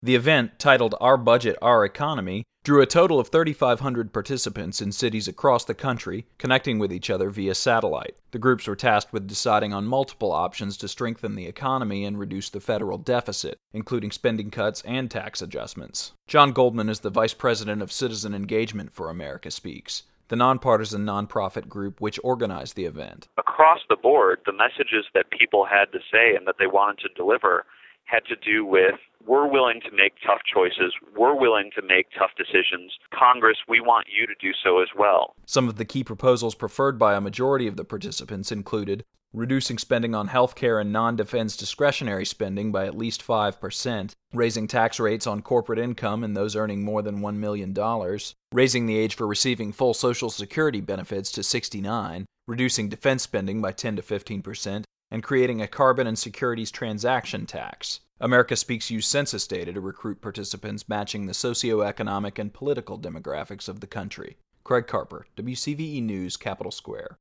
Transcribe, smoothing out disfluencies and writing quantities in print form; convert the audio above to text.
The event, titled Our Budget, Our Economy, drew a total of 3,500 participants in cities across the country, connecting with each other via satellite. The groups were tasked with deciding on multiple options to strengthen the economy and reduce the federal deficit, including spending cuts and tax adjustments. John Goldman is the Vice President of Citizen Engagement for America Speaks, the nonpartisan nonprofit group which organized the event. Across the board, the messages that people had to say and that they wanted to deliver had to do with, we're willing to make tough choices, we're willing to make tough decisions. Congress, we want you to do so as well. Some of the key proposals preferred by a majority of the participants included reducing spending on health care and non-defense discretionary spending by at least 5%, raising tax rates on corporate income and those earning more than $1 million, raising the age for receiving full Social Security benefits to 69, reducing defense spending by 10 to 15%, and creating a carbon and securities transaction tax. America Speaks used census data to recruit participants matching the socioeconomic and political demographics of the country. Craig Carper, WCVE News, Capitol Square.